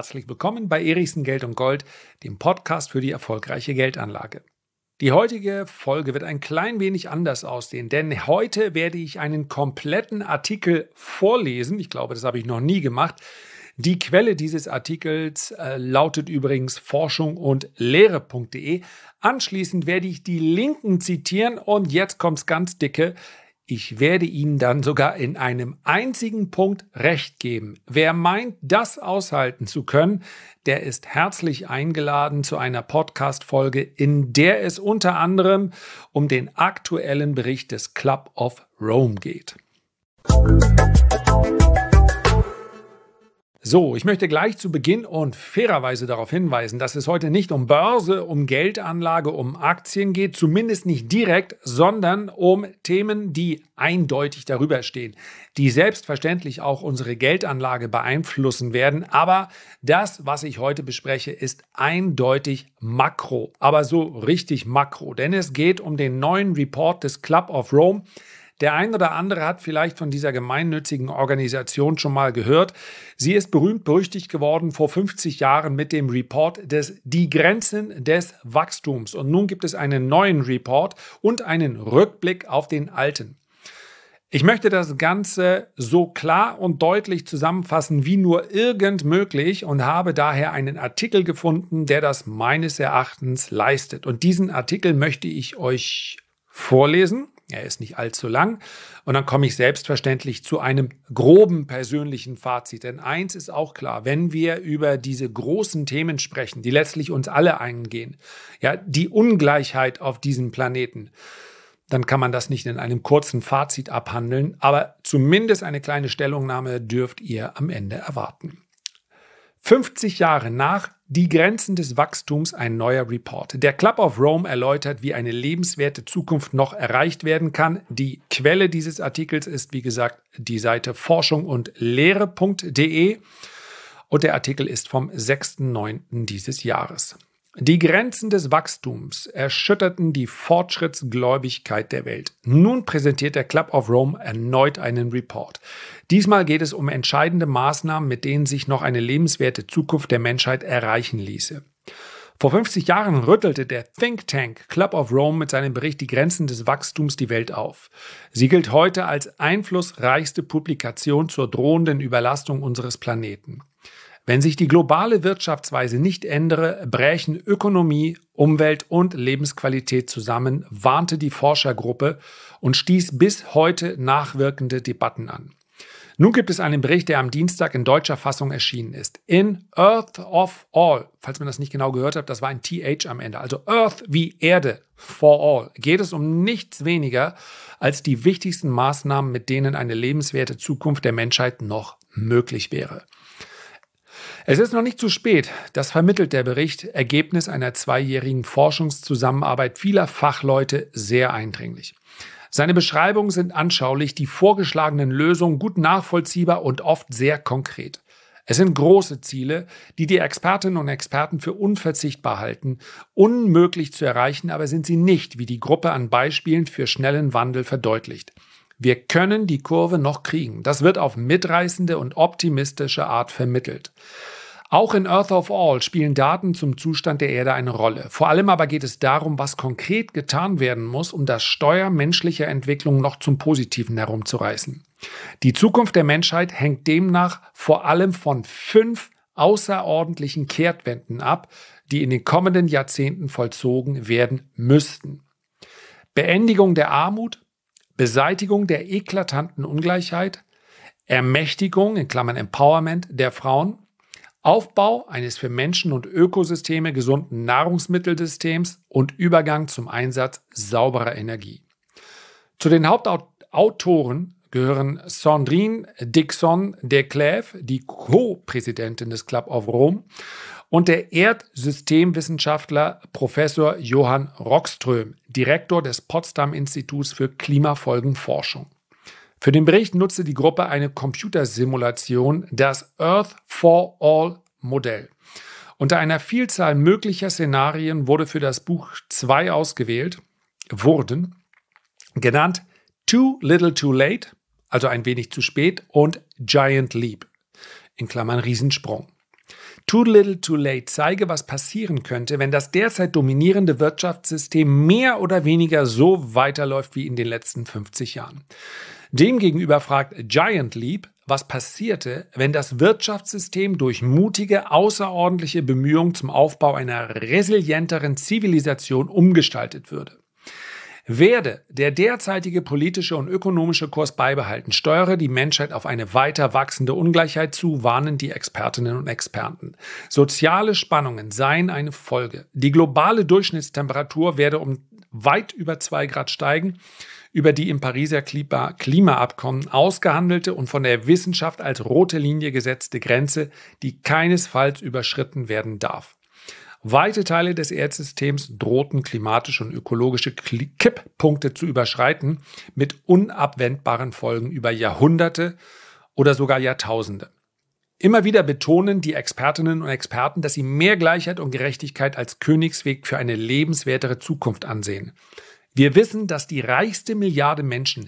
Herzlich willkommen bei Erichsen Geld und Gold, dem Podcast für die erfolgreiche Geldanlage. Die heutige Folge wird ein klein wenig anders aussehen, denn heute werde ich einen kompletten Artikel vorlesen. Ich glaube, das habe ich noch nie gemacht. Die Quelle dieses Artikels lautet übrigens forschung-und-lehre.de. Anschließend werde ich die Linken zitieren und jetzt kommt's ganz dicke. Ich werde Ihnen dann sogar in einem einzigen Punkt recht geben. Wer meint, das aushalten zu können, der ist herzlich eingeladen zu einer Podcast-Folge, in der es unter anderem um den aktuellen Bericht des Club of Rome geht. So, ich möchte gleich zu Beginn und fairerweise darauf hinweisen, dass es heute nicht um Börse, um Geldanlage, um Aktien geht, zumindest nicht direkt, sondern um Themen, die eindeutig darüber stehen, die selbstverständlich auch unsere Geldanlage beeinflussen werden. Aber das, was ich heute bespreche, ist eindeutig Makro, aber so richtig Makro, denn es geht um den neuen Report des Club of Rome. Der ein oder andere hat vielleicht von dieser gemeinnützigen Organisation schon mal gehört. Sie ist berühmt-berüchtigt geworden vor 50 Jahren mit dem Report Die Grenzen des Wachstums. Und nun gibt es einen neuen Report und einen Rückblick auf den alten. Ich möchte das Ganze so klar und deutlich zusammenfassen wie nur irgend möglich und habe daher einen Artikel gefunden, der das meines Erachtens leistet. Und diesen Artikel möchte ich euch vorlesen. Er ist nicht allzu lang und dann komme ich selbstverständlich zu einem groben persönlichen Fazit. Denn eins ist auch klar, wenn wir über diese großen Themen sprechen, die letztlich uns alle eingehen, ja, die Ungleichheit auf diesem Planeten, dann kann man das nicht in einem kurzen Fazit abhandeln, aber zumindest eine kleine Stellungnahme dürft ihr am Ende erwarten. 50 Jahre nach Die Grenzen des Wachstums, ein neuer Report. Der Club of Rome erläutert, wie eine lebenswerte Zukunft noch erreicht werden kann. Die Quelle dieses Artikels ist, wie gesagt, die Seite forschung-und-lehre.de und der Artikel ist vom 6.9. dieses Jahres. Die Grenzen des Wachstums erschütterten die Fortschrittsgläubigkeit der Welt. Nun präsentiert der Club of Rome erneut einen Report. Diesmal geht es um entscheidende Maßnahmen, mit denen sich noch eine lebenswerte Zukunft der Menschheit erreichen ließe. Vor 50 Jahren rüttelte der Think Tank Club of Rome mit seinem Bericht Die Grenzen des Wachstums die Welt auf. Sie gilt heute als einflussreichste Publikation zur drohenden Überlastung unseres Planeten. Wenn sich die globale Wirtschaftsweise nicht ändere, brächen Ökonomie, Umwelt und Lebensqualität zusammen, warnte die Forschergruppe und stieß bis heute nachwirkende Debatten an. Nun gibt es einen Bericht, der am Dienstag in deutscher Fassung erschienen ist. In Earth of All, falls man das nicht genau gehört hat, das war ein TH am Ende, also Earth wie Erde for All, geht es um nichts weniger als die wichtigsten Maßnahmen, mit denen eine lebenswerte Zukunft der Menschheit noch möglich wäre. Es ist noch nicht zu spät, das vermittelt der Bericht, Ergebnis einer 2-jährigen Forschungszusammenarbeit vieler Fachleute sehr eindringlich. Seine Beschreibungen sind anschaulich, die vorgeschlagenen Lösungen gut nachvollziehbar und oft sehr konkret. Es sind große Ziele, die die Expertinnen und Experten für unverzichtbar halten, unmöglich zu erreichen, aber sind sie nicht, wie die Gruppe an Beispielen für schnellen Wandel verdeutlicht. Wir können die Kurve noch kriegen. Das wird auf mitreißende und optimistische Art vermittelt. Auch in Earth of All spielen Daten zum Zustand der Erde eine Rolle. Vor allem aber geht es darum, was konkret getan werden muss, um das Steuer menschlicher Entwicklung noch zum Positiven herumzureißen. Die Zukunft der Menschheit hängt demnach vor allem von 5 außerordentlichen Kehrtwenden ab, die in den kommenden Jahrzehnten vollzogen werden müssten. Beendigung der Armut, Beseitigung der eklatanten Ungleichheit, Ermächtigung in Klammern Empowerment der Frauen, Aufbau eines für Menschen und Ökosysteme gesunden Nahrungsmittelsystems und Übergang zum Einsatz sauberer Energie. Zu den Hauptautoren gehören Sandrine Dixon de Clèves, die Co-Präsidentin des Club of Rome, und der Erdsystemwissenschaftler Professor Johann Rockström, Direktor des Potsdam-Instituts für Klimafolgenforschung. Für den Bericht nutzte die Gruppe eine Computersimulation, das Earth for All Modell. Unter einer Vielzahl möglicher Szenarien wurde für das Buch 2 ausgewählt, genannt Too Little Too Late, also ein wenig zu spät, und Giant Leap, in Klammern Riesensprung. Too Little Too Late zeige, was passieren könnte, wenn das derzeit dominierende Wirtschaftssystem mehr oder weniger so weiterläuft wie in den letzten 50 Jahren. Demgegenüber fragt Giant Leap, was passierte, wenn das Wirtschaftssystem durch mutige, außerordentliche Bemühungen zum Aufbau einer resilienteren Zivilisation umgestaltet würde. Werde der derzeitige politische und ökonomische Kurs beibehalten, steuere die Menschheit auf eine weiter wachsende Ungleichheit zu, warnen die Expertinnen und Experten. Soziale Spannungen seien eine Folge. Die globale Durchschnittstemperatur werde um weit über 2 Grad steigen, über die im Pariser Klimaabkommen ausgehandelte und von der Wissenschaft als rote Linie gesetzte Grenze, die keinesfalls überschritten werden darf. Weite Teile des Erdsystems drohten klimatische und ökologische Kipppunkte zu überschreiten, mit unabwendbaren Folgen über Jahrhunderte oder sogar Jahrtausende. Immer wieder betonen die Expertinnen und Experten, dass sie mehr Gleichheit und Gerechtigkeit als Königsweg für eine lebenswertere Zukunft ansehen. Wir wissen, dass die reichste Milliarde Menschen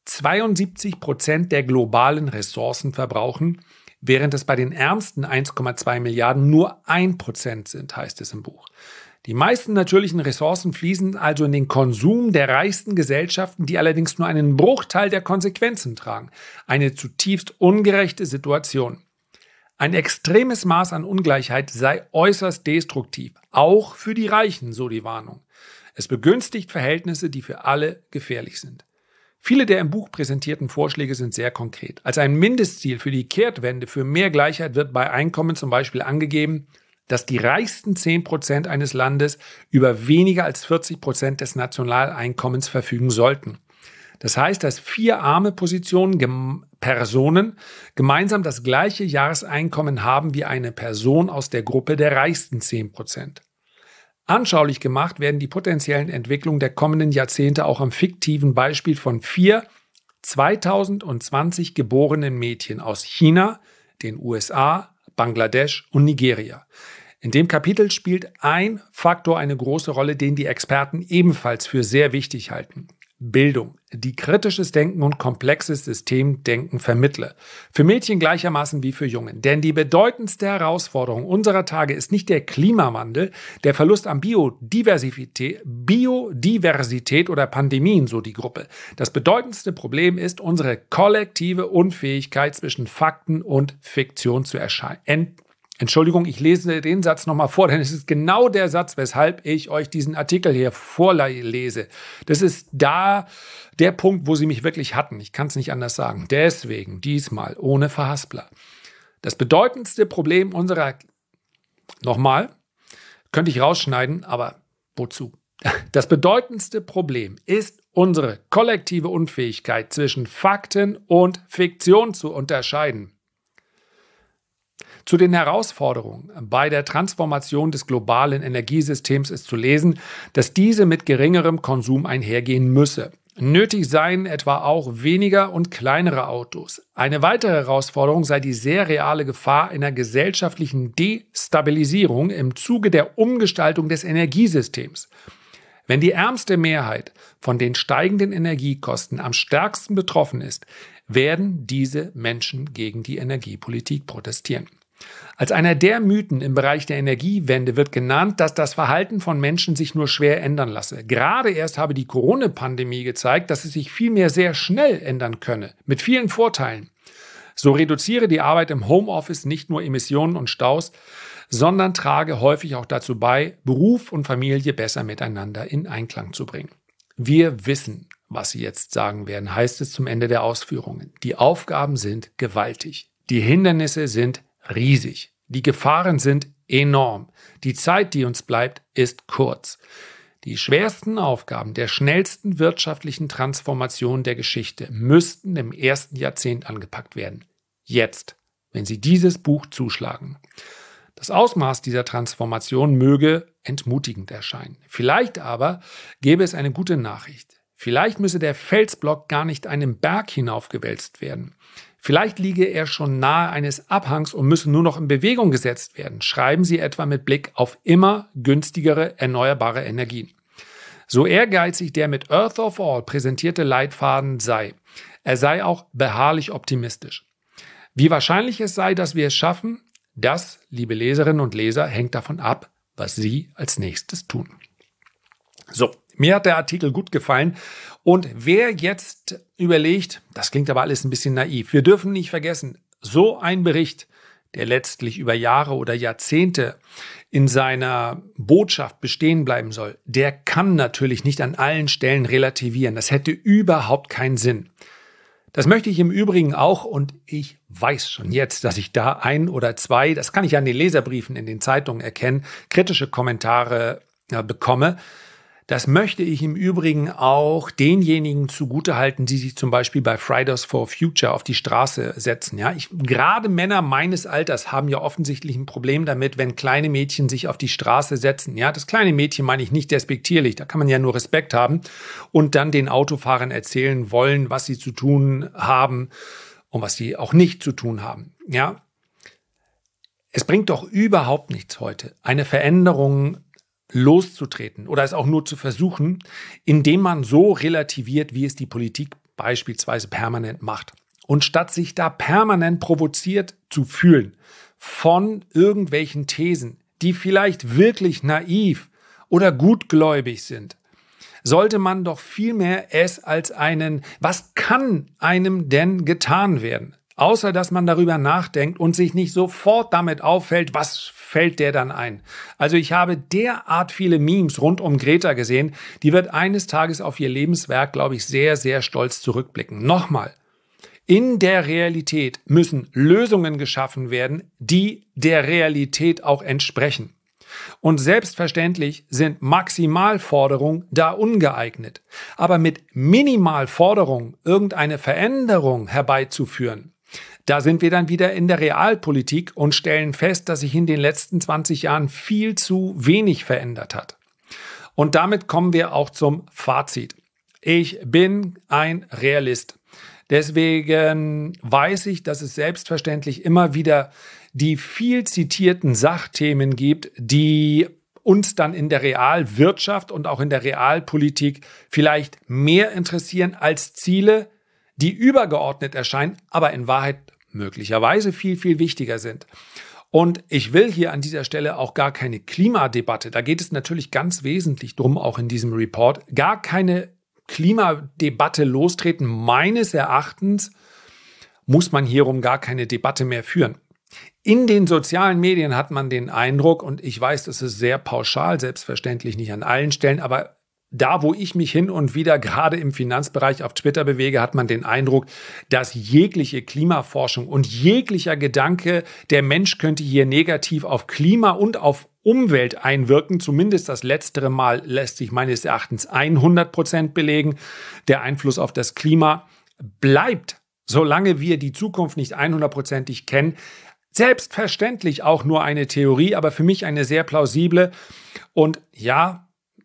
72% der globalen Ressourcen verbrauchen, während es bei den ärmsten 1,2 Milliarden nur 1% sind, heißt es im Buch. Die meisten natürlichen Ressourcen fließen also in den Konsum der reichsten Gesellschaften, die allerdings nur einen Bruchteil der Konsequenzen tragen. Eine zutiefst ungerechte Situation. Ein extremes Maß an Ungleichheit sei äußerst destruktiv, auch für die Reichen, so die Warnung. Es begünstigt Verhältnisse, die für alle gefährlich sind. Viele der im Buch präsentierten Vorschläge sind sehr konkret. Als ein Mindestziel für die Kehrtwende für mehr Gleichheit wird bei Einkommen zum Beispiel angegeben, dass die reichsten 10% eines Landes über weniger als 40% des Nationaleinkommens verfügen sollten. Das heißt, dass 4 arme Personen gemeinsam das gleiche Jahreseinkommen haben wie eine Person aus der Gruppe der reichsten 10%. Anschaulich gemacht werden die potenziellen Entwicklungen der kommenden Jahrzehnte auch am fiktiven Beispiel von 4 2020 geborenen Mädchen aus China, den USA, Bangladesch und Nigeria. In dem Kapitel spielt ein Faktor eine große Rolle, den die Experten ebenfalls für sehr wichtig halten. Bildung, die kritisches Denken und komplexes Systemdenken vermittle. Für Mädchen gleichermaßen wie für Jungen. Denn die bedeutendste Herausforderung unserer Tage ist nicht der Klimawandel, der Verlust an Biodiversität oder Pandemien, so die Gruppe. Das bedeutendste Problem ist unsere kollektive Unfähigkeit, zwischen Fakten und Fiktion zu Entschuldigung, ich lese den Satz nochmal vor, denn es ist genau der Satz, weshalb ich euch diesen Artikel hier vorlese. Das ist da der Punkt, wo sie mich wirklich hatten. Ich kann es nicht anders sagen. Deswegen diesmal ohne Verhaspler. Das bedeutendste Problem könnte ich rausschneiden, aber wozu? Das bedeutendste Problem ist unsere kollektive Unfähigkeit, zwischen Fakten und Fiktion zu unterscheiden. Zu den Herausforderungen bei der Transformation des globalen Energiesystems ist zu lesen, dass diese mit geringerem Konsum einhergehen müsse. Nötig seien etwa auch weniger und kleinere Autos. Eine weitere Herausforderung sei die sehr reale Gefahr einer gesellschaftlichen Destabilisierung im Zuge der Umgestaltung des Energiesystems. Wenn die ärmste Mehrheit von den steigenden Energiekosten am stärksten betroffen ist, werden diese Menschen gegen die Energiepolitik protestieren. Als einer der Mythen im Bereich der Energiewende wird genannt, dass das Verhalten von Menschen sich nur schwer ändern lasse. Gerade erst habe die Corona-Pandemie gezeigt, dass es sich vielmehr sehr schnell ändern könne, mit vielen Vorteilen. So reduziere die Arbeit im Homeoffice nicht nur Emissionen und Staus, sondern trage häufig auch dazu bei, Beruf und Familie besser miteinander in Einklang zu bringen. Wir wissen, was Sie jetzt sagen werden, heißt es zum Ende der Ausführungen. Die Aufgaben sind gewaltig. Die Hindernisse sind riesig. Die Gefahren sind enorm. Die Zeit, die uns bleibt, ist kurz. Die schwersten Aufgaben der schnellsten wirtschaftlichen Transformation der Geschichte müssten im ersten Jahrzehnt angepackt werden. Jetzt, wenn Sie dieses Buch zuschlagen. Das Ausmaß dieser Transformation möge entmutigend erscheinen. Vielleicht aber gäbe es eine gute Nachricht. Vielleicht müsse der Felsblock gar nicht einen Berg hinaufgewälzt werden. Vielleicht liege er schon nahe eines Abhangs und müsse nur noch in Bewegung gesetzt werden. Schreiben Sie etwa mit Blick auf immer günstigere erneuerbare Energien. So ehrgeizig der mit Earth of All präsentierte Leitfaden sei, er sei auch beharrlich optimistisch. Wie wahrscheinlich es sei, dass wir es schaffen, Das, liebe Leserinnen und Leser, hängt davon ab, was Sie als nächstes tun. So, mir hat der Artikel gut gefallen. Und wer jetzt überlegt, das klingt aber alles ein bisschen naiv, wir dürfen nicht vergessen, so ein Bericht, der letztlich über Jahre oder Jahrzehnte in seiner Botschaft bestehen bleiben soll, der kann natürlich nicht an allen Stellen relativieren. Das hätte überhaupt keinen Sinn. Das möchte ich im Übrigen auch, und ich weiß schon jetzt, dass ich da ein oder zwei, das kann ich an den Leserbriefen in den Zeitungen erkennen, kritische Kommentare bekomme. Das möchte ich im Übrigen auch denjenigen zugutehalten, die sich zum Beispiel bei Fridays for Future auf die Straße setzen. Ja, gerade Männer meines Alters haben ja offensichtlich ein Problem damit, wenn kleine Mädchen sich auf die Straße setzen. Ja, das kleine Mädchen meine ich nicht despektierlich, da kann man ja nur Respekt haben und dann den Autofahrern erzählen wollen, was sie zu tun haben und was sie auch nicht zu tun haben. Ja, es bringt doch überhaupt nichts heute, eine Veränderung loszutreten oder es auch nur zu versuchen, indem man so relativiert, wie es die Politik beispielsweise permanent macht. Und statt sich da permanent provoziert zu fühlen von irgendwelchen Thesen, die vielleicht wirklich naiv oder gutgläubig sind, sollte man doch vielmehr es als was kann einem denn getan werden? Außer, dass man darüber nachdenkt und sich nicht sofort damit auffällt, was fällt der dann ein. Also ich habe derart viele Memes rund um Greta gesehen, die wird eines Tages auf ihr Lebenswerk, glaube ich, sehr, sehr stolz zurückblicken. Nochmal, in der Realität müssen Lösungen geschaffen werden, die der Realität auch entsprechen. Und selbstverständlich sind Maximalforderungen da ungeeignet. Aber mit Minimalforderungen irgendeine Veränderung herbeizuführen, da sind wir dann wieder in der Realpolitik und stellen fest, dass sich in den letzten 20 Jahren viel zu wenig verändert hat. Und damit kommen wir auch zum Fazit. Ich bin ein Realist. Deswegen weiß ich, dass es selbstverständlich immer wieder die viel zitierten Sachthemen gibt, die uns dann in der Realwirtschaft und auch in der Realpolitik vielleicht mehr interessieren als Ziele, die übergeordnet erscheinen, aber in Wahrheit möglicherweise viel, viel wichtiger sind. Und ich will hier an dieser Stelle auch gar keine Klimadebatte, da geht es natürlich ganz wesentlich drum, auch in diesem Report, gar keine Klimadebatte lostreten. Meines Erachtens muss man hierum gar keine Debatte mehr führen. In den sozialen Medien hat man den Eindruck, und ich weiß, das ist sehr pauschal, selbstverständlich nicht an allen Stellen, aber da, wo ich mich hin und wieder gerade im Finanzbereich auf Twitter bewege, hat man den Eindruck, dass jegliche Klimaforschung und jeglicher Gedanke, der Mensch könnte hier negativ auf Klima und auf Umwelt einwirken, zumindest das letztere Mal lässt sich meines Erachtens 100% belegen. Der Einfluss auf das Klima bleibt, solange wir die Zukunft nicht 100%ig kennen, selbstverständlich auch nur eine Theorie, aber für mich eine sehr plausible. Und ja,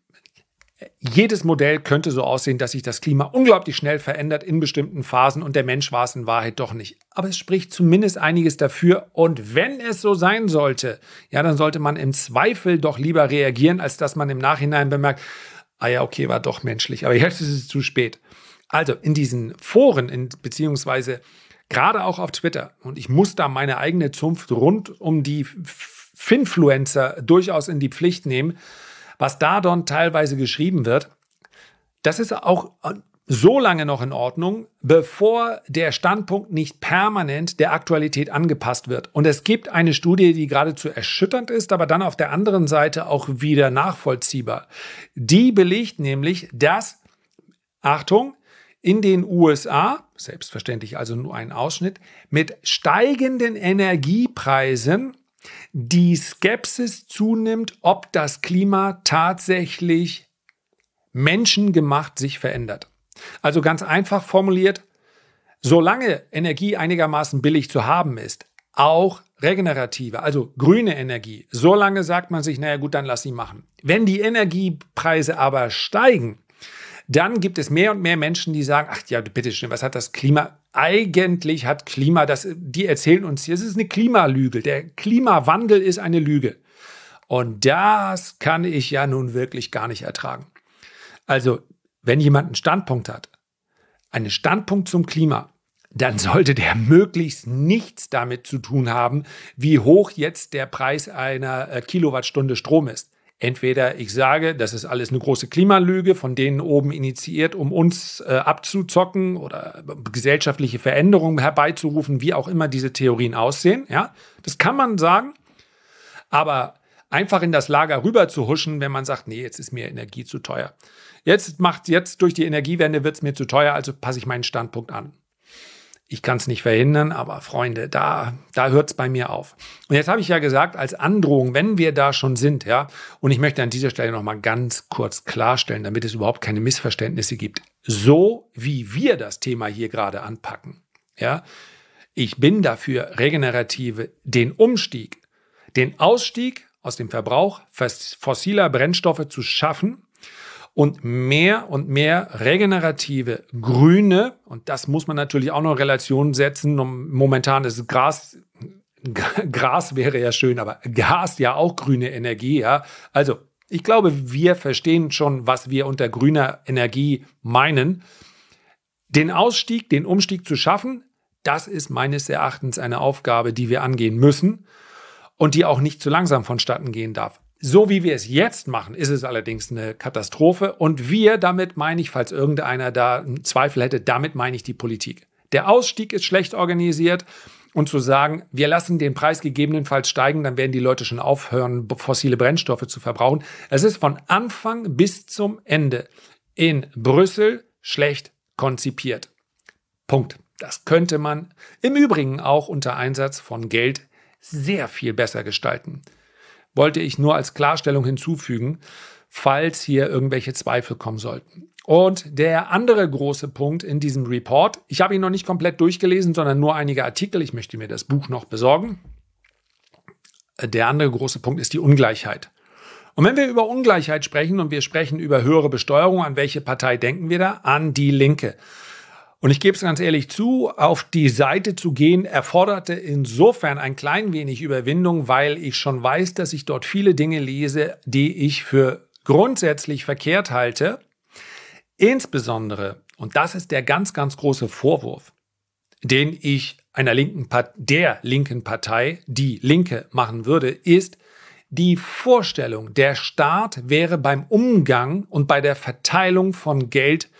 jedes Modell könnte so aussehen, dass sich das Klima unglaublich schnell verändert in bestimmten Phasen und der Mensch war es in Wahrheit doch nicht. Aber es spricht zumindest einiges dafür. Und wenn es so sein sollte, ja, dann sollte man im Zweifel doch lieber reagieren, als dass man im Nachhinein bemerkt, ah ja, okay, war doch menschlich, aber jetzt ist es zu spät. Also in diesen Foren, beziehungsweise gerade auch auf Twitter, und ich muss da meine eigene Zunft rund um die Finfluencer durchaus in die Pflicht nehmen, was da dann teilweise geschrieben wird, das ist auch so lange noch in Ordnung, bevor der Standpunkt nicht permanent der Aktualität angepasst wird. Und es gibt eine Studie, die geradezu erschütternd ist, aber dann auf der anderen Seite auch wieder nachvollziehbar. Die belegt nämlich, dass, Achtung, in den USA, selbstverständlich also nur ein Ausschnitt, mit steigenden Energiepreisen die Skepsis zunimmt, ob das Klima tatsächlich menschengemacht sich verändert. Also ganz einfach formuliert, solange Energie einigermaßen billig zu haben ist, auch regenerative, also grüne Energie, solange sagt man sich, naja gut, dann lass sie machen. Wenn die Energiepreise aber steigen, dann gibt es mehr und mehr Menschen, die sagen, ach ja, bitteschön, was hat das Klima? Eigentlich hat Klima, die erzählen uns hier, es ist eine Klimalüge. Der Klimawandel ist eine Lüge. Und das kann ich ja nun wirklich gar nicht ertragen. Also, wenn jemand einen Standpunkt hat, einen Standpunkt zum Klima, dann sollte der möglichst nichts damit zu tun haben, wie hoch jetzt der Preis einer Kilowattstunde Strom ist. Entweder ich sage, das ist alles eine große Klimalüge, von denen oben initiiert, um uns abzuzocken oder gesellschaftliche Veränderungen herbeizurufen, wie auch immer diese Theorien aussehen. Ja, das kann man sagen, aber einfach in das Lager rüber zu huschen, wenn man sagt, nee, jetzt ist mir Energie zu teuer. Jetzt durch die Energiewende wird es mir zu teuer, also passe ich meinen Standpunkt an. Ich kann es nicht verhindern, aber Freunde, da hört es bei mir auf. Und jetzt habe ich ja gesagt, als Androhung, wenn wir da schon sind, ja, und ich möchte an dieser Stelle nochmal ganz kurz klarstellen, damit es überhaupt keine Missverständnisse gibt, so wie wir das Thema hier gerade anpacken, ja, ich bin dafür, den Ausstieg aus dem Verbrauch fossiler Brennstoffe zu schaffen, und mehr regenerative Grüne, und das muss man natürlich auch noch in Relation setzen, momentan ist Gras wäre ja schön, aber Gas ja auch grüne Energie, ja. Also ich glaube, wir verstehen schon, was wir unter grüner Energie meinen. Den Umstieg zu schaffen, das ist meines Erachtens eine Aufgabe, die wir angehen müssen und die auch nicht zu langsam vonstatten gehen darf. So wie wir es jetzt machen, ist es allerdings eine Katastrophe. Und damit meine ich, falls irgendeiner da einen Zweifel hätte, damit meine ich die Politik. Der Ausstieg ist schlecht organisiert. Und zu sagen, wir lassen den Preis gegebenenfalls steigen, dann werden die Leute schon aufhören, fossile Brennstoffe zu verbrauchen. Es ist von Anfang bis zum Ende in Brüssel schlecht konzipiert. Punkt. Das könnte man im Übrigen auch unter Einsatz von Geld sehr viel besser gestalten. Wollte ich nur als Klarstellung hinzufügen, falls hier irgendwelche Zweifel kommen sollten. Und der andere große Punkt in diesem Report, ich habe ihn noch nicht komplett durchgelesen, sondern nur einige Artikel, ich möchte mir das Buch noch besorgen. Der andere große Punkt ist die Ungleichheit. Und wenn wir über Ungleichheit sprechen und wir sprechen über höhere Besteuerung, an welche Partei denken wir da? An die Linke. Und ich gebe es ganz ehrlich zu, auf die Seite zu gehen, erforderte insofern ein klein wenig Überwindung, weil ich schon weiß, dass ich dort viele Dinge lese, die ich für grundsätzlich verkehrt halte. Insbesondere, und das ist der ganz, ganz große Vorwurf, den ich der linken Partei, die Linke, machen würde, ist die Vorstellung, der Staat wäre beim Umgang und bei der Verteilung von Geld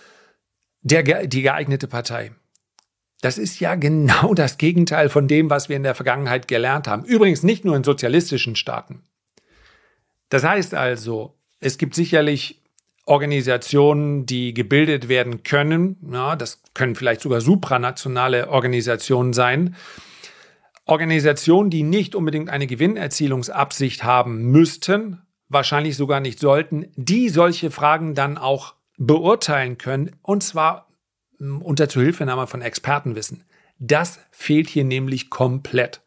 die geeignete Partei. Das ist ja genau das Gegenteil von dem, was wir in der Vergangenheit gelernt haben. Übrigens nicht nur in sozialistischen Staaten. Das heißt also, es gibt sicherlich Organisationen, die gebildet werden können. Ja, das können vielleicht sogar supranationale Organisationen sein. Organisationen, die nicht unbedingt eine Gewinnerzielungsabsicht haben müssten, wahrscheinlich sogar nicht sollten, die solche Fragen dann auch beurteilen können, und zwar unter Zuhilfenahme von Expertenwissen. Das fehlt hier nämlich komplett.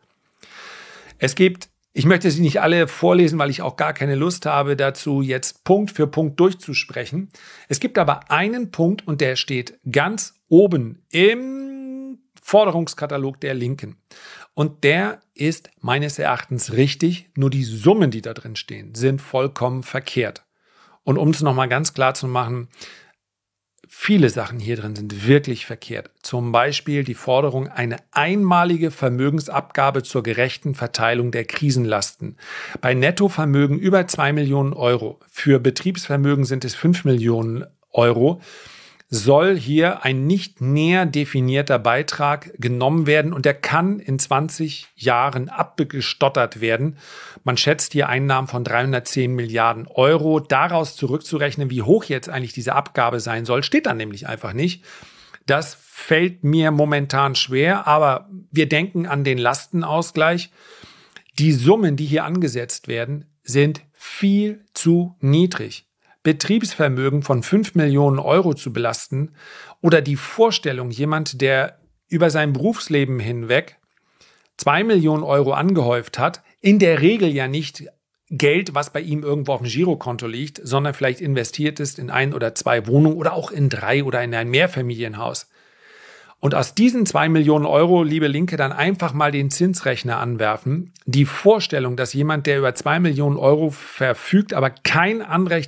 Ich möchte sie nicht alle vorlesen, weil ich auch gar keine Lust habe, dazu jetzt Punkt für Punkt durchzusprechen. Es gibt aber einen Punkt, und der steht ganz oben im Forderungskatalog der Linken. Und der ist meines Erachtens richtig, nur die Summen, die da drin stehen, sind vollkommen verkehrt. Und um es nochmal ganz klar zu machen, viele Sachen hier drin sind wirklich verkehrt. Zum Beispiel die Forderung, eine einmalige Vermögensabgabe zur gerechten Verteilung der Krisenlasten. Bei Nettovermögen über 2 Millionen Euro, für Betriebsvermögen sind es 5 Millionen Euro, soll hier ein nicht näher definierter Beitrag genommen werden und der kann in 20 Jahren abgestottert werden. Man schätzt hier Einnahmen von 310 Milliarden Euro. Daraus zurückzurechnen, wie hoch jetzt eigentlich diese Abgabe sein soll, steht dann nämlich einfach nicht. Das fällt mir momentan schwer, aber wir denken an den Lastenausgleich. Die Summen, die hier angesetzt werden, sind viel zu niedrig. Betriebsvermögen von 5 Millionen Euro zu belasten oder die Vorstellung, jemand, der über sein Berufsleben hinweg 2 Millionen Euro angehäuft hat, in der Regel ja nicht Geld, was bei ihm irgendwo auf dem Girokonto liegt, sondern vielleicht investiert ist in 1 oder 2 Wohnungen oder auch in 3 oder in ein Mehrfamilienhaus. Und aus diesen 2 Millionen Euro, liebe Linke, dann einfach mal den Zinsrechner anwerfen. Die Vorstellung, dass jemand, der über 2 Millionen Euro verfügt, aber kein Anrecht hat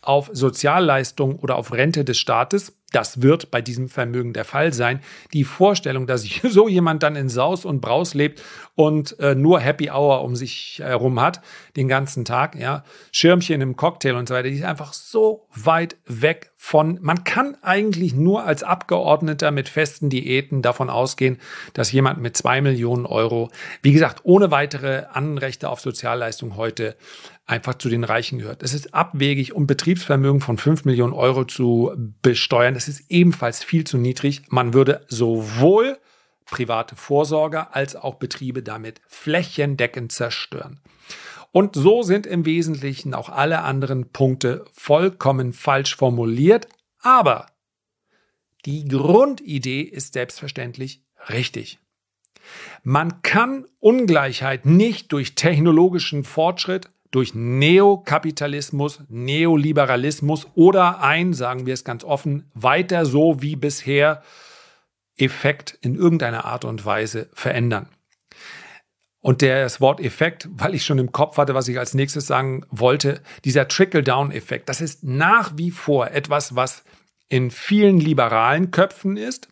auf Sozialleistungen oder auf Rente des Staates. Das wird bei diesem Vermögen der Fall sein. Die Vorstellung, dass so jemand dann in Saus und Braus lebt und nur Happy Hour um sich herum hat, den ganzen Tag, ja, Schirmchen im Cocktail und so weiter, die ist einfach so weit weg von, man kann eigentlich nur als Abgeordneter mit festen Diäten davon ausgehen, dass jemand mit 2 Millionen Euro, wie gesagt, ohne weitere Anrechte auf Sozialleistung heute einfach zu den Reichen gehört. Es ist abwegig, um Betriebsvermögen von 5 Millionen Euro zu besteuern. Das ist ebenfalls viel zu niedrig. Man würde sowohl private Vorsorger als auch Betriebe damit flächendeckend zerstören. Und so sind im Wesentlichen auch alle anderen Punkte vollkommen falsch formuliert. Aber die Grundidee ist selbstverständlich richtig. Man kann Ungleichheit nicht durch technologischen Fortschritt, durch Neokapitalismus, Neoliberalismus oder sagen wir es ganz offen, weiter so wie bisher Effekt in irgendeiner Art und Weise verändern. Und das Wort Effekt, weil ich schon im Kopf hatte, was ich als nächstes sagen wollte, dieser Trickle-Down-Effekt, das ist nach wie vor etwas, was in vielen liberalen Köpfen ist,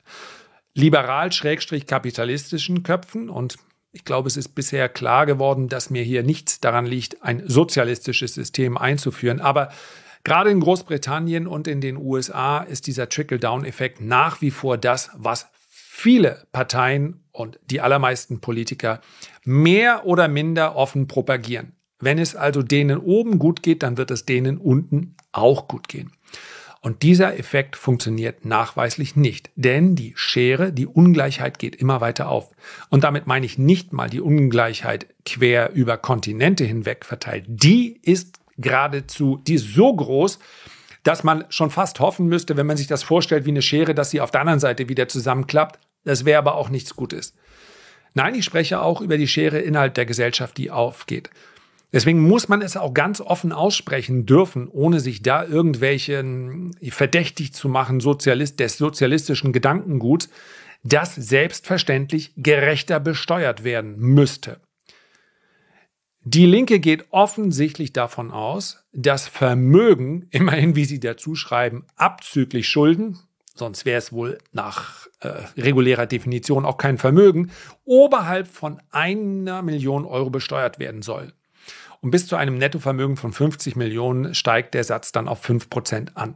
liberal-kapitalistischen Köpfen, und ich glaube, es ist bisher klar geworden, dass mir hier nichts daran liegt, ein sozialistisches System einzuführen. Aber gerade in Großbritannien und in den USA ist dieser Trickle-Down-Effekt nach wie vor das, was viele Parteien und die allermeisten Politiker mehr oder minder offen propagieren. Wenn es also denen oben gut geht, dann wird es denen unten auch gut gehen. Und dieser Effekt funktioniert nachweislich nicht, denn die Schere, die Ungleichheit geht immer weiter auf. Und damit meine ich nicht mal die Ungleichheit quer über Kontinente hinweg verteilt. Die ist so groß, dass man schon fast hoffen müsste, wenn man sich das vorstellt wie eine Schere, dass sie auf der anderen Seite wieder zusammenklappt. Das wäre aber auch nichts Gutes. Nein, ich spreche auch über die Schere innerhalb der Gesellschaft, die aufgeht. Deswegen muss man es auch ganz offen aussprechen dürfen, ohne sich da irgendwelchen verdächtig zu machen, des sozialistischen Gedankenguts, das selbstverständlich gerechter besteuert werden müsste. Die Linke geht offensichtlich davon aus, dass Vermögen, immerhin wie sie dazu schreiben, abzüglich Schulden, sonst wäre es wohl nach regulärer Definition auch kein Vermögen, oberhalb von 1 Million Euro besteuert werden soll. Und bis zu einem Nettovermögen von 50 Millionen steigt der Satz dann auf 5% an.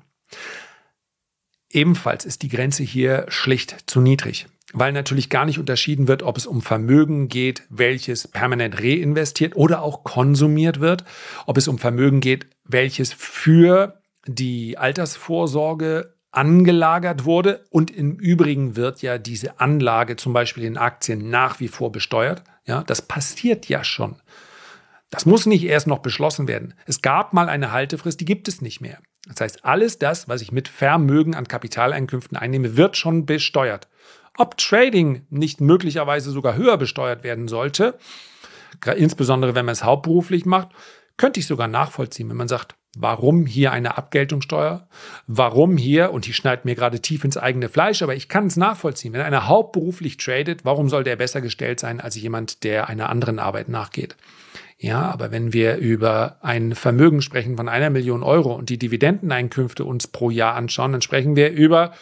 Ebenfalls ist die Grenze hier schlicht zu niedrig, weil natürlich gar nicht unterschieden wird, ob es um Vermögen geht, welches permanent reinvestiert oder auch konsumiert wird, ob es um Vermögen geht, welches für die Altersvorsorge angelagert wurde, und im Übrigen wird ja diese Anlage zum Beispiel in Aktien nach wie vor besteuert. Ja, das passiert ja schon. Das muss nicht erst noch beschlossen werden. Es gab mal eine Haltefrist, die gibt es nicht mehr. Das heißt, alles das, was ich mit Vermögen an Kapitaleinkünften einnehme, wird schon besteuert. Ob Trading nicht möglicherweise sogar höher besteuert werden sollte, insbesondere wenn man es hauptberuflich macht, könnte ich sogar nachvollziehen, wenn man sagt, warum hier eine Abgeltungssteuer? Warum hier, und die schneidet mir gerade tief ins eigene Fleisch, aber ich kann es nachvollziehen. Wenn einer hauptberuflich tradet, warum soll der besser gestellt sein als jemand, der einer anderen Arbeit nachgeht? Ja, aber wenn wir über ein Vermögen sprechen von 1 Million Euro und die Dividendeneinkünfte uns pro Jahr anschauen, dann sprechen wir über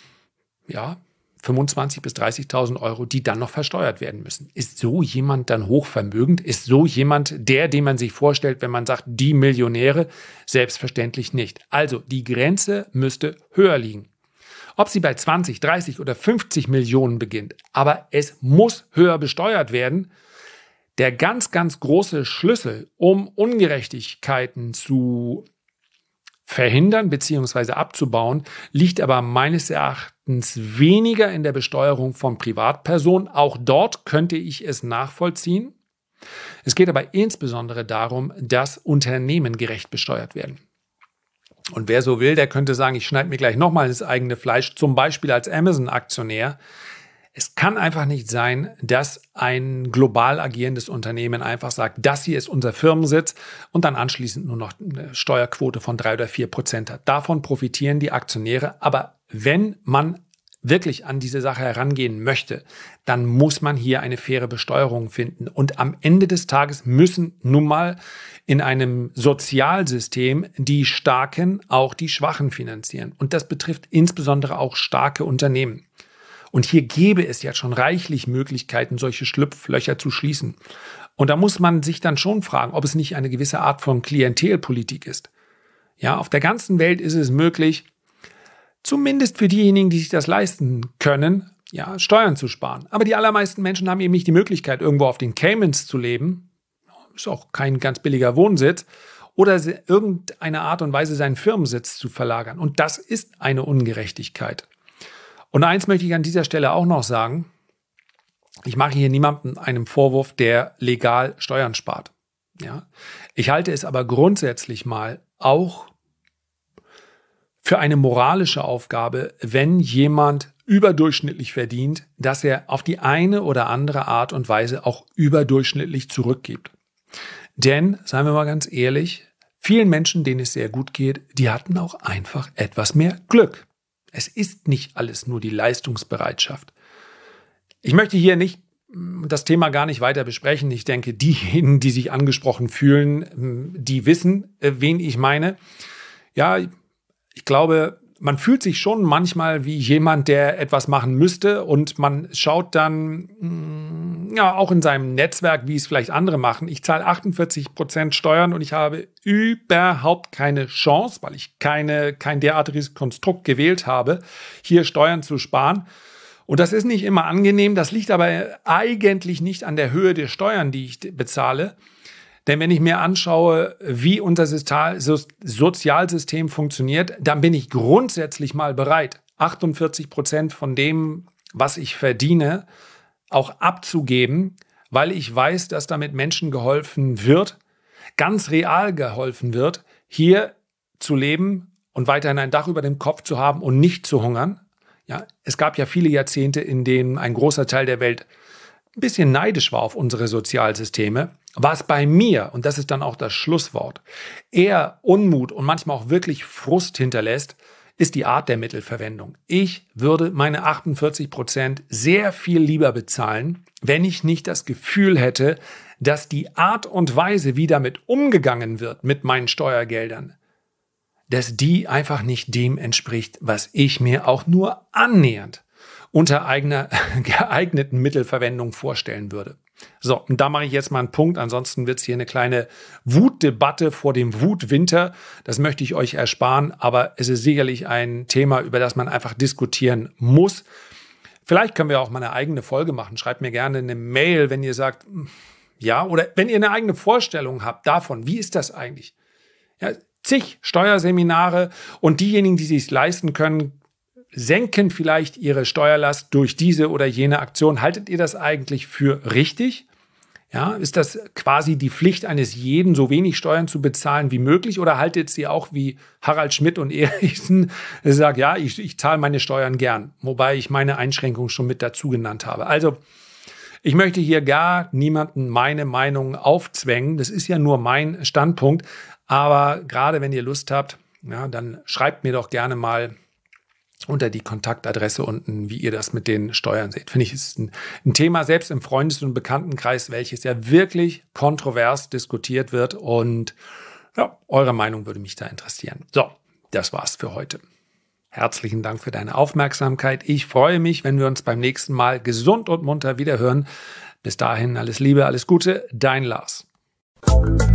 25.000 bis 30.000 Euro, die dann noch versteuert werden müssen. Ist so jemand dann hochvermögend? Ist so jemand den man sich vorstellt, wenn man sagt, die Millionäre? Selbstverständlich nicht. Also die Grenze müsste höher liegen. Ob sie bei 20, 30 oder 50 Millionen beginnt, aber es muss höher besteuert werden. Der ganz, ganz große Schlüssel, um Ungerechtigkeiten zu verhindern bzw. abzubauen, liegt aber meines Erachtens weniger in der Besteuerung von Privatpersonen. Auch dort könnte ich es nachvollziehen. Es geht aber insbesondere darum, dass Unternehmen gerecht besteuert werden. Und wer so will, der könnte sagen, ich schneide mir gleich nochmal ins eigene Fleisch, zum Beispiel als Amazon-Aktionär. Es kann einfach nicht sein, dass ein global agierendes Unternehmen einfach sagt, das hier ist unser Firmensitz und dann anschließend nur noch eine Steuerquote von 3 oder 4% hat. Davon profitieren die Aktionäre. Aber wenn man wirklich an diese Sache herangehen möchte, dann muss man hier eine faire Besteuerung finden. Und am Ende des Tages müssen nun mal in einem Sozialsystem die Starken auch die Schwachen finanzieren. Und das betrifft insbesondere auch starke Unternehmen. Und hier gäbe es jetzt schon reichlich Möglichkeiten, solche Schlupflöcher zu schließen. Und da muss man sich dann schon fragen, ob es nicht eine gewisse Art von Klientelpolitik ist. Ja, auf der ganzen Welt ist es möglich, zumindest für diejenigen, die sich das leisten können, ja, Steuern zu sparen. Aber die allermeisten Menschen haben eben nicht die Möglichkeit, irgendwo auf den Caymans zu leben. Ist auch kein ganz billiger Wohnsitz. Oder irgendeine Art und Weise seinen Firmensitz zu verlagern. Und das ist eine Ungerechtigkeit. Und eins möchte ich an dieser Stelle auch noch sagen. Ich mache hier niemandem einen Vorwurf, der legal Steuern spart. Ja? Ich halte es aber grundsätzlich mal auch für eine moralische Aufgabe, wenn jemand überdurchschnittlich verdient, dass er auf die eine oder andere Art und Weise auch überdurchschnittlich zurückgibt. Denn, seien wir mal ganz ehrlich, vielen Menschen, denen es sehr gut geht, die hatten auch einfach etwas mehr Glück. Es ist nicht alles nur die Leistungsbereitschaft. Ich möchte hier nicht das Thema gar nicht weiter besprechen. Ich denke, diejenigen, die sich angesprochen fühlen, die wissen, wen ich meine. Ja, ich glaube, man fühlt sich schon manchmal wie jemand, der etwas machen müsste und man schaut dann ja auch in seinem Netzwerk, wie es vielleicht andere machen. Ich zahle 48% Steuern und ich habe überhaupt keine Chance, weil ich kein derartiges Konstrukt gewählt habe, hier Steuern zu sparen. Und das ist nicht immer angenehm. Das liegt aber eigentlich nicht an der Höhe der Steuern, die ich bezahle. Denn wenn ich mir anschaue, wie unser Sozialsystem funktioniert, dann bin ich grundsätzlich mal bereit, 48% von dem, was ich verdiene, auch abzugeben, weil ich weiß, dass damit Menschen geholfen wird, ganz real geholfen wird, hier zu leben und weiterhin ein Dach über dem Kopf zu haben und nicht zu hungern. Ja, es gab ja viele Jahrzehnte, in denen ein großer Teil der Welt ein bisschen neidisch war auf unsere Sozialsysteme. Was bei mir, und das ist dann auch das Schlusswort, eher Unmut und manchmal auch wirklich Frust hinterlässt, ist die Art der Mittelverwendung. Ich würde meine 48% sehr viel lieber bezahlen, wenn ich nicht das Gefühl hätte, dass die Art und Weise, wie damit umgegangen wird mit meinen Steuergeldern, dass die einfach nicht dem entspricht, was ich mir auch nur annähernd unter eigener geeigneten Mittelverwendung vorstellen würde. So, und da mache ich jetzt mal einen Punkt. Ansonsten wird es hier eine kleine Wutdebatte vor dem Wutwinter. Das möchte ich euch ersparen, aber es ist sicherlich ein Thema, über das man einfach diskutieren muss. Vielleicht können wir auch mal eine eigene Folge machen. Schreibt mir gerne eine Mail, wenn ihr sagt, ja, oder wenn ihr eine eigene Vorstellung habt davon, wie ist das eigentlich? Ja, zig Steuerseminare und diejenigen, die sich leisten können, senken vielleicht ihre Steuerlast durch diese oder jene Aktion. Haltet ihr das eigentlich für richtig? Ja, ist das quasi die Pflicht eines jeden, so wenig Steuern zu bezahlen wie möglich? Oder haltet ihr auch wie Harald Schmidt und Erichsen, sagt, ja, ich zahle meine Steuern gern, wobei ich meine Einschränkungen schon mit dazu genannt habe. Also ich möchte hier gar niemanden meine Meinung aufzwängen. Das ist ja nur mein Standpunkt. Aber gerade wenn ihr Lust habt, ja, dann schreibt mir doch gerne mal unter die Kontaktadresse unten, wie ihr das mit den Steuern seht. Finde ich, ist ein Thema, selbst im Freundes- und Bekanntenkreis, welches ja wirklich kontrovers diskutiert wird. Und ja, eure Meinung würde mich da interessieren. So, das war's für heute. Herzlichen Dank für deine Aufmerksamkeit. Ich freue mich, wenn wir uns beim nächsten Mal gesund und munter wiederhören. Bis dahin alles Liebe, alles Gute, dein Lars.